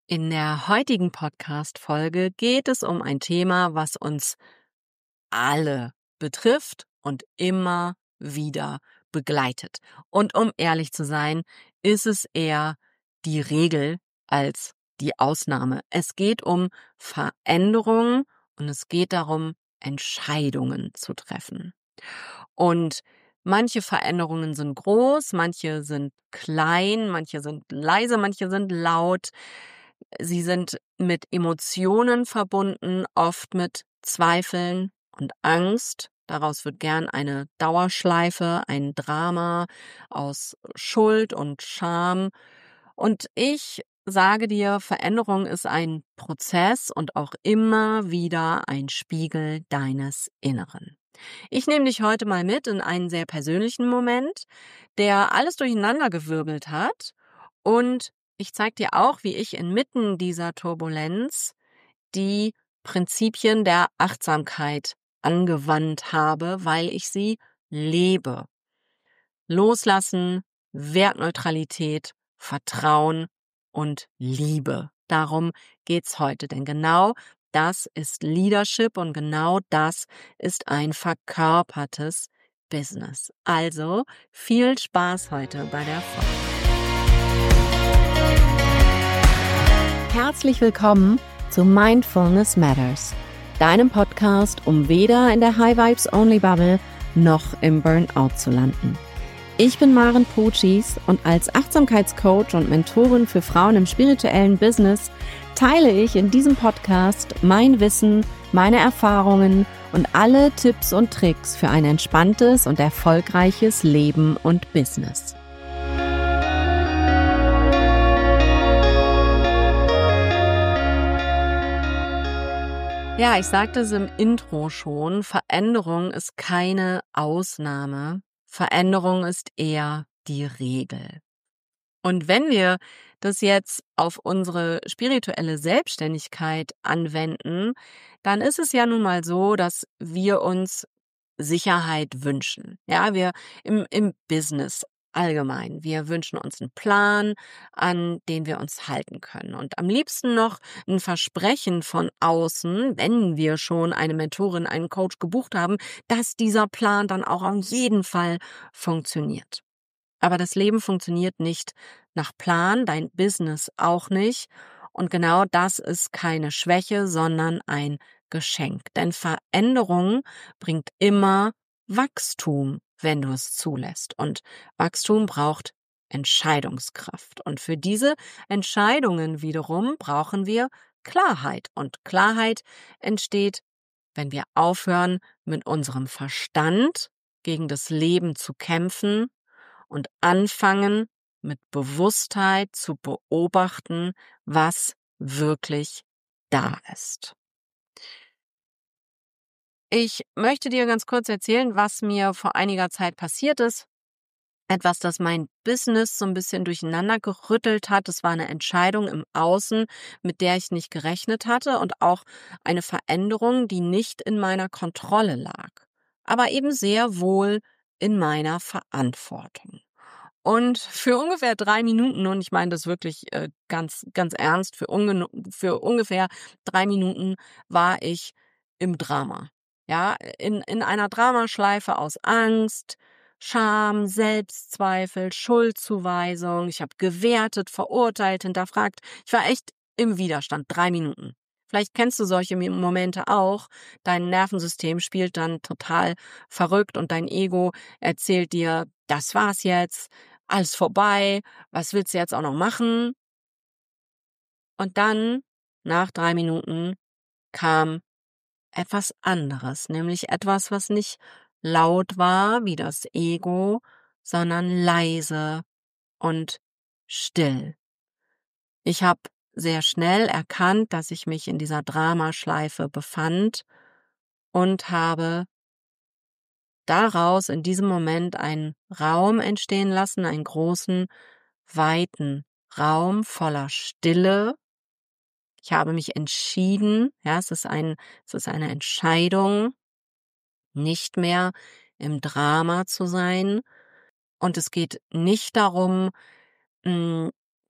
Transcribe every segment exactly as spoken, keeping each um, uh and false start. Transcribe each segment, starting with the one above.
In der heutigen Podcast-Folge geht es um ein Thema, was uns alle betrifft und immer wieder begleitet. Und um ehrlich zu sein, ist es eher die Regel als die Ausnahme. Es geht um Veränderungen und es geht darum, Entscheidungen zu treffen. Und manche Veränderungen sind groß, manche sind klein, manche sind leise, manche sind laut. Sie sind mit Emotionen verbunden, oft mit Zweifeln und Angst. Daraus wird gern eine Dauerschleife, ein Drama aus Schuld und Scham. Und ich sage dir, Veränderung ist ein Prozess und auch immer wieder ein Spiegel deines Inneren. Ich nehme dich heute mal mit in einen sehr persönlichen Moment, der alles durcheinandergewirbelt hat, und ich zeige dir auch, wie ich inmitten dieser Turbulenz die Prinzipien der Achtsamkeit angewandt habe, weil ich sie lebe. Loslassen, Wertneutralität, Vertrauen und Liebe. Darum geht's heute, denn genau das ist Leadership und genau das ist ein verkörpertes Business. Also viel Spaß heute bei der Folge. Herzlich willkommen zu Mindfulness Matters, deinem Podcast, um weder in der High Vibes Only Bubble noch im Burnout zu landen. Ich bin Maren Pucis und als Achtsamkeitscoach und Mentorin für Frauen im spirituellen Business teile ich in diesem Podcast mein Wissen, meine Erfahrungen und alle Tipps und Tricks für ein entspanntes und erfolgreiches Leben und Business. Ja, ich sagte es im Intro schon, Veränderung ist keine Ausnahme. Veränderung ist eher die Regel. Und wenn wir das jetzt auf unsere spirituelle Selbstständigkeit anwenden, dann ist es ja nun mal so, dass wir uns Sicherheit wünschen. Ja, wir im, im Business allgemein. Wir wünschen uns einen Plan, an den wir uns halten können. Und am liebsten noch ein Versprechen von außen, wenn wir schon eine Mentorin, einen Coach gebucht haben, dass dieser Plan dann auch auf jeden Fall funktioniert. Aber das Leben funktioniert nicht nach Plan, dein Business auch nicht. Und genau das ist keine Schwäche, sondern ein Geschenk. Denn Veränderung bringt immer Wachstum, wenn du es zulässt. Und Wachstum braucht Entscheidungskraft. Und für diese Entscheidungen wiederum brauchen wir Klarheit. Und Klarheit entsteht, wenn wir aufhören, mit unserem Verstand gegen das Leben zu kämpfen und anfangen, mit Bewusstheit zu beobachten, was wirklich da ist. Ich möchte dir ganz kurz erzählen, was mir vor einiger Zeit passiert ist. Etwas, das mein Business so ein bisschen durcheinander gerüttelt hat. Es war eine Entscheidung im Außen, mit der ich nicht gerechnet hatte, und auch eine Veränderung, die nicht in meiner Kontrolle lag, aber eben sehr wohl in meiner Verantwortung. Und für ungefähr drei Minuten, und ich meine das wirklich äh, ganz, ganz ernst, für, unge für ungefähr drei Minuten war ich im Drama. Ja, in, in einer Dramaschleife aus Angst, Scham, Selbstzweifel, Schuldzuweisung. Ich habe gewertet, verurteilt, hinterfragt. Ich war echt im Widerstand, drei Minuten. Vielleicht kennst du solche Momente auch. Dein Nervensystem spielt dann total verrückt und dein Ego erzählt dir, das war's jetzt, alles vorbei, was willst du jetzt auch noch machen? Und dann, nach drei Minuten, kam etwas anderes, nämlich etwas, was nicht laut war wie das Ego, sondern leise und still. Ich habe sehr schnell erkannt, dass ich mich in dieser Dramaschleife befand und habe daraus in diesem Moment einen Raum entstehen lassen, einen großen, weiten Raum voller Stille. Ich habe mich entschieden, ja, es ist ein, es ist eine Entscheidung, nicht mehr im Drama zu sein. Und es geht nicht darum, mh,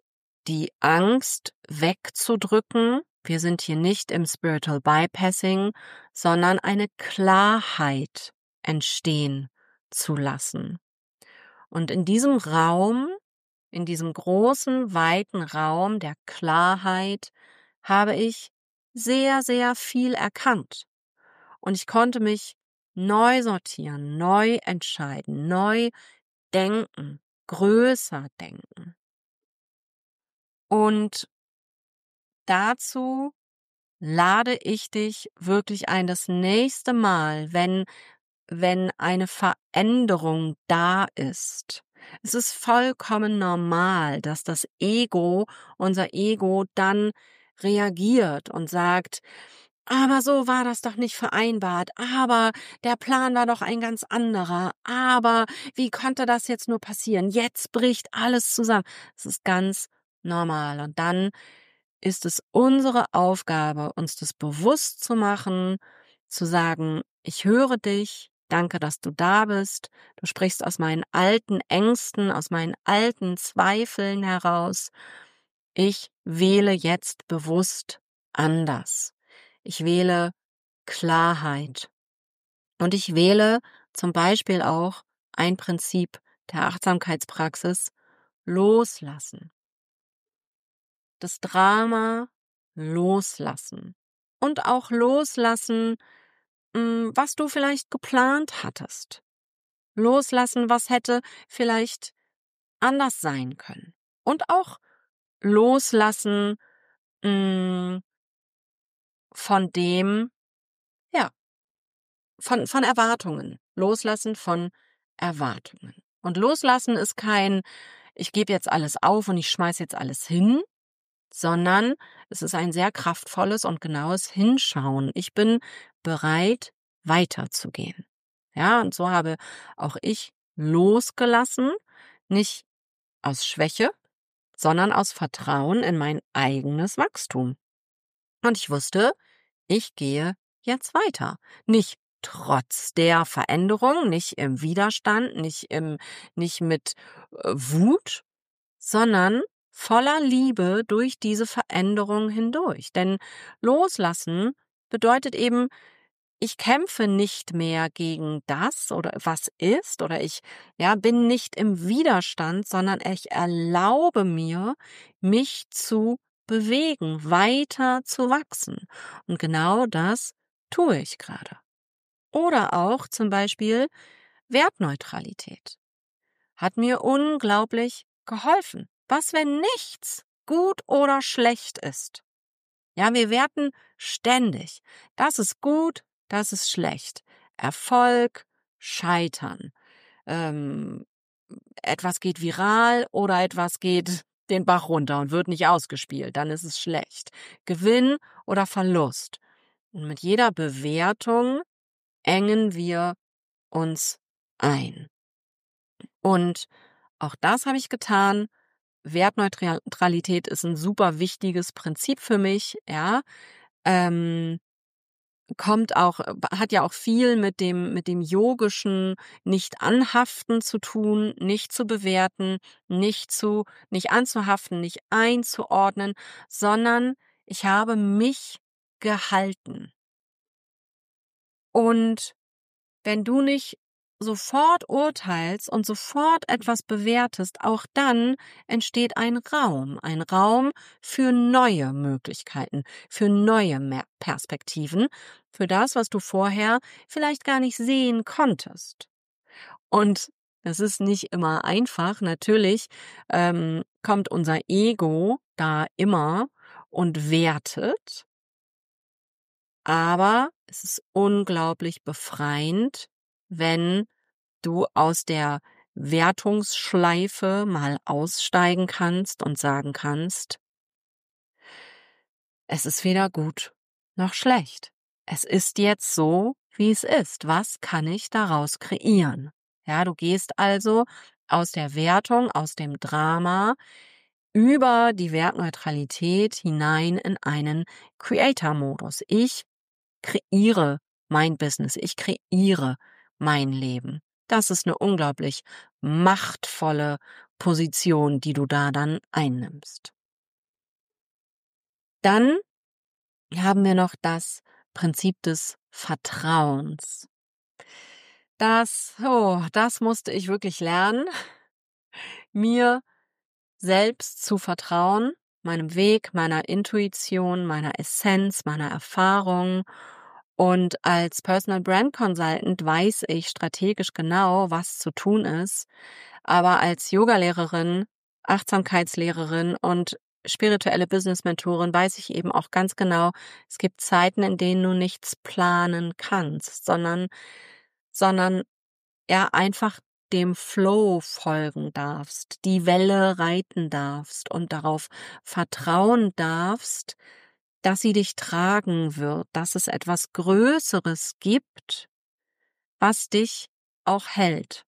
die Angst wegzudrücken. Wir sind hier nicht im Spiritual Bypassing, sondern eine Klarheit entstehen zu lassen. Und in diesem Raum, in diesem großen, weiten Raum der Klarheit, habe ich sehr, sehr viel erkannt. Und ich konnte mich neu sortieren, neu entscheiden, neu denken, größer denken. Und dazu lade ich dich wirklich ein, das nächste Mal, wenn, wenn eine Veränderung da ist. Es ist vollkommen normal, dass das Ego, unser Ego dann reagiert und sagt, aber so war das doch nicht vereinbart, aber der Plan war doch ein ganz anderer, aber wie konnte das jetzt nur passieren? Jetzt bricht alles zusammen. Es ist ganz normal. Und dann ist es unsere Aufgabe, uns das bewusst zu machen, zu sagen, ich höre dich, danke, dass du da bist, du sprichst aus meinen alten Ängsten, aus meinen alten Zweifeln heraus. Ich wähle jetzt bewusst anders. Ich wähle Klarheit. Und ich wähle zum Beispiel auch ein Prinzip der Achtsamkeitspraxis: Loslassen. Das Drama loslassen. Und auch loslassen, mh, was du vielleicht geplant hattest. Loslassen, was hätte vielleicht anders sein können. Und auch loslassen mh, von dem, ja, von, von Erwartungen. Loslassen von Erwartungen. Und loslassen ist kein, ich gebe jetzt alles auf und ich schmeiß jetzt alles hin, sondern es ist ein sehr kraftvolles und genaues Hinschauen. Ich bin bereit, weiterzugehen. Ja, und so habe auch ich losgelassen, nicht aus Schwäche, sondern aus Vertrauen in mein eigenes Wachstum. Und ich wusste, ich gehe jetzt weiter. Nicht trotz der Veränderung, nicht im Widerstand, nicht im, nicht mit äh, Wut, sondern voller Liebe durch diese Veränderung hindurch. Denn loslassen bedeutet eben, ich kämpfe nicht mehr gegen das oder was ist, oder ich ja bin nicht im Widerstand, sondern ich erlaube mir, mich zu bewegen, weiter zu wachsen. Und genau das tue ich gerade. Oder auch zum Beispiel Wertneutralität. Hat mir unglaublich geholfen. Was, wenn nichts gut oder schlecht ist? Ja, wir werten ständig. Das ist gut, das ist schlecht. Erfolg, Scheitern. Ähm, etwas geht viral oder etwas geht den Bach runter und wird nicht ausgespielt. Dann ist es schlecht. Gewinn oder Verlust. Und mit jeder Bewertung engen wir uns ein. Und auch das habe ich getan. Wertneutralität ist ein super wichtiges Prinzip für mich, ja. Ähm, kommt auch, hat ja auch viel mit dem, mit dem yogischen Nicht-Anhaften zu tun, nicht zu bewerten, nicht zu, nicht anzuhaften, nicht einzuordnen, sondern ich habe mich gehalten. Und wenn du nicht sofort urteilst und sofort etwas bewertest, auch dann entsteht ein Raum, ein Raum für neue Möglichkeiten, für neue Mer- Perspektiven, für das, was du vorher vielleicht gar nicht sehen konntest. Und es ist nicht immer einfach. Natürlich ähm, kommt unser Ego da immer und wertet, aber es ist unglaublich befreiend, wenn du aus der Wertungsschleife mal aussteigen kannst und sagen kannst, es ist weder gut noch schlecht. Es ist jetzt so, wie es ist. Was kann ich daraus kreieren? Ja, du gehst also aus der Wertung, aus dem Drama über die Wertneutralität hinein in einen Creator-Modus. Ich kreiere mein Business, ich kreiere mein Leben. Das ist eine unglaublich machtvolle Position, die du da dann einnimmst. Dann haben wir noch das Prinzip des Vertrauens. Das, oh, das musste ich wirklich lernen, mir selbst zu vertrauen, meinem Weg, meiner Intuition, meiner Essenz, meiner Erfahrung. Und als Personal Brand Consultant weiß ich strategisch genau, was zu tun ist. Aber als Yogalehrerin, Achtsamkeitslehrerin und spirituelle Business-Mentorin weiß ich eben auch ganz genau, es gibt Zeiten, in denen du nichts planen kannst, sondern, sondern ja einfach dem Flow folgen darfst, die Welle reiten darfst und darauf vertrauen darfst, dass sie dich tragen wird, dass es etwas Größeres gibt, was dich auch hält.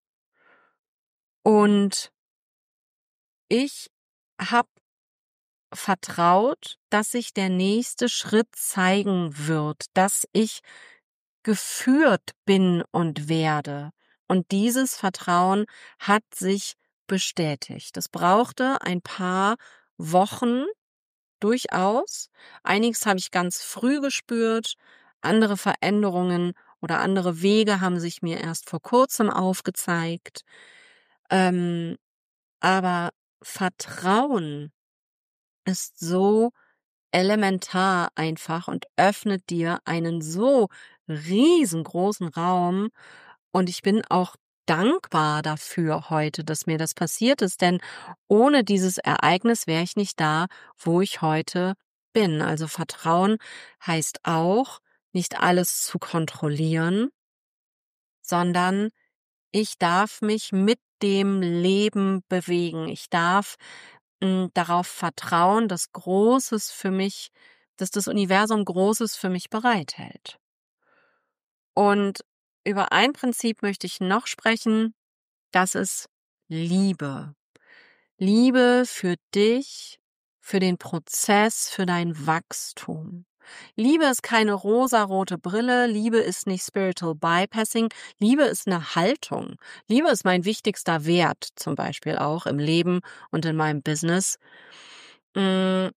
Und ich habe vertraut, dass sich der nächste Schritt zeigen wird, dass ich geführt bin und werde. Und dieses Vertrauen hat sich bestätigt. Es brauchte ein paar Wochen durchaus. Einiges habe ich ganz früh gespürt, andere Veränderungen oder andere Wege haben sich mir erst vor kurzem aufgezeigt. Ähm, aber Vertrauen ist so elementar einfach und öffnet dir einen so riesengroßen Raum. Und ich bin auch dankbar dafür heute, dass mir das passiert ist, denn ohne dieses Ereignis wäre ich nicht da, wo ich heute bin. Also Vertrauen heißt auch, nicht alles zu kontrollieren, sondern ich darf mich mit dem Leben bewegen. Ich darf mh, darauf vertrauen, dass Großes für mich, dass das Universum Großes für mich bereithält. Und über ein Prinzip möchte ich noch sprechen, das ist Liebe. Liebe für dich, für den Prozess, für dein Wachstum. Liebe ist keine rosarote Brille, Liebe ist nicht Spiritual Bypassing, Liebe ist eine Haltung. Liebe ist mein wichtigster Wert, zum Beispiel auch im Leben und in meinem Business. Mm,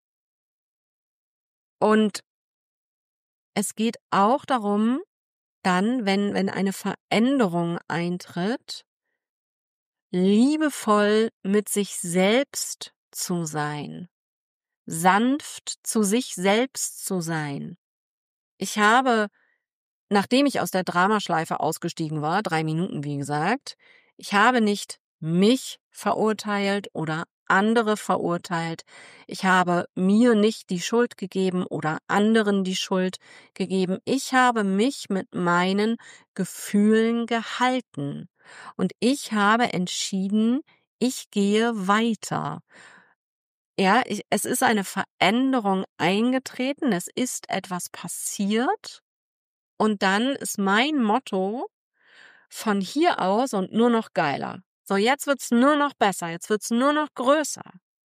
Und es geht auch darum, dann, wenn, wenn eine Veränderung eintritt, liebevoll mit sich selbst zu sein, sanft zu sich selbst zu sein. Ich habe, nachdem ich aus der Dramaschleife ausgestiegen war, drei Minuten wie gesagt, ich habe nicht mich verurteilt oder andere verurteilt. Ich habe mir nicht die Schuld gegeben oder anderen die Schuld gegeben. Ich habe mich mit meinen Gefühlen gehalten. Und ich habe entschieden, ich gehe weiter. Ja, ich, es ist eine Veränderung eingetreten, es ist etwas passiert und dann ist mein Motto von hier aus und nur noch geiler. So, jetzt wird's nur noch besser, jetzt wird's nur noch größer.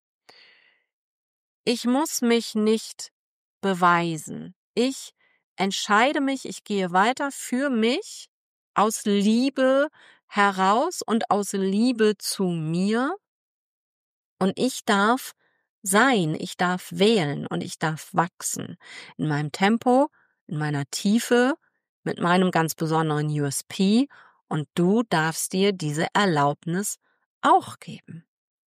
Ich muss mich nicht beweisen. Ich entscheide mich, ich gehe weiter für mich aus Liebe heraus und aus Liebe zu mir. Und ich darf sein, ich darf wählen und ich darf wachsen. In meinem Tempo, in meiner Tiefe, mit meinem ganz besonderen U S P. Und du darfst dir diese Erlaubnis auch geben.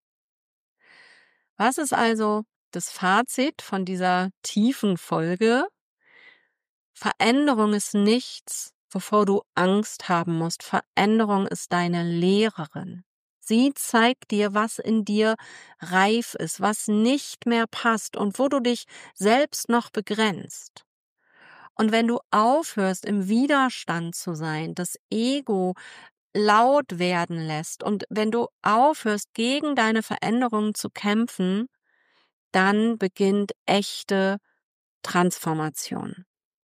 Was ist also das Fazit von dieser tiefen Folge? Veränderung ist nichts, wovor du Angst haben musst. Veränderung ist deine Lehrerin. Sie zeigt dir, was in dir reif ist, was nicht mehr passt und wo du dich selbst noch begrenzt. Und wenn du aufhörst, im Widerstand zu sein, das Ego laut werden lässt und wenn du aufhörst, gegen deine Veränderungen zu kämpfen, dann beginnt echte Transformation.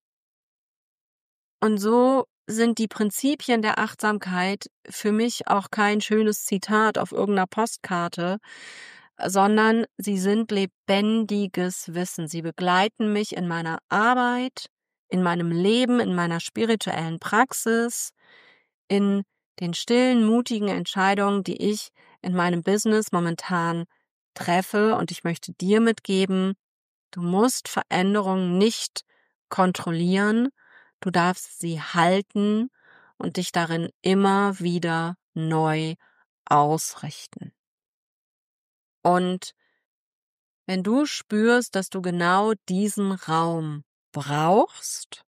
Und so sind die Prinzipien der Achtsamkeit für mich auch kein schönes Zitat auf irgendeiner Postkarte, sondern sie sind lebendiges Wissen. Sie begleiten mich in meiner Arbeit, in meinem Leben, in meiner spirituellen Praxis, in den stillen, mutigen Entscheidungen, die ich in meinem Business momentan treffe. Und ich möchte dir mitgeben, Du musst Veränderungen nicht kontrollieren, du darfst sie halten und dich darin immer wieder neu ausrichten. Und wenn du spürst, dass du genau diesen Raum brauchst,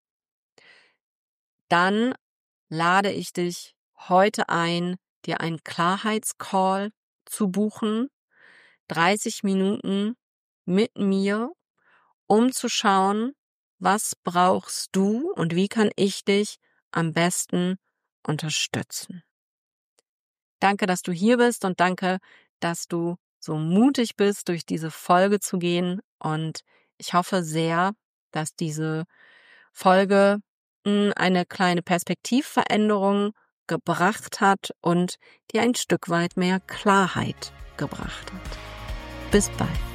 dann lade ich dich heute ein, dir einen Klarheitscall zu buchen, dreißig Minuten mit mir, um zu schauen, was brauchst du und wie kann ich dich am besten unterstützen. Danke, dass du hier bist und danke, dass du so mutig bist, durch diese Folge zu gehen, und ich hoffe sehr, dass diese Folge mh, eine kleine Perspektivveränderung gebracht hat und dir ein Stück weit mehr Klarheit gebracht hat. Bis bald.